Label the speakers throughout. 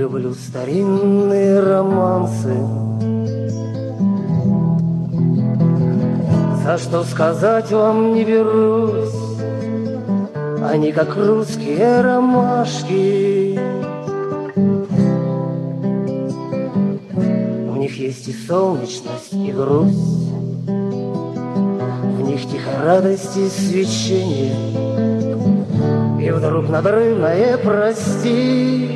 Speaker 1: Люблю старинные романсы, за что сказать вам не берусь. Они как русские ромашки, в них есть и солнечность, и грусть, в них тихая радость и свечение, и вдруг надрывное «прости».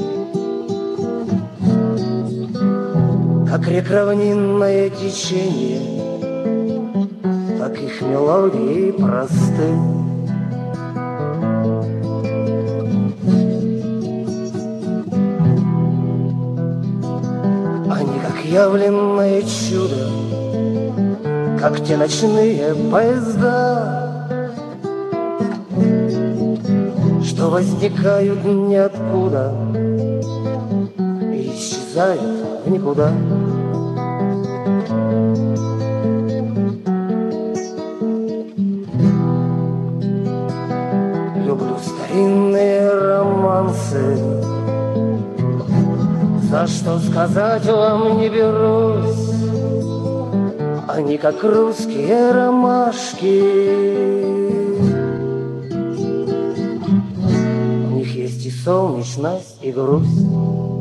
Speaker 1: Как рек равнинное течение, так их мелодии просты. Они как явленное чудо, как те ночные поезда, что возникают ниоткуда и исчезают в никуда. Люблю старинные романсы, за что сказать вам не берусь. Они как русские ромашки, в них есть и солнечность, и грусть.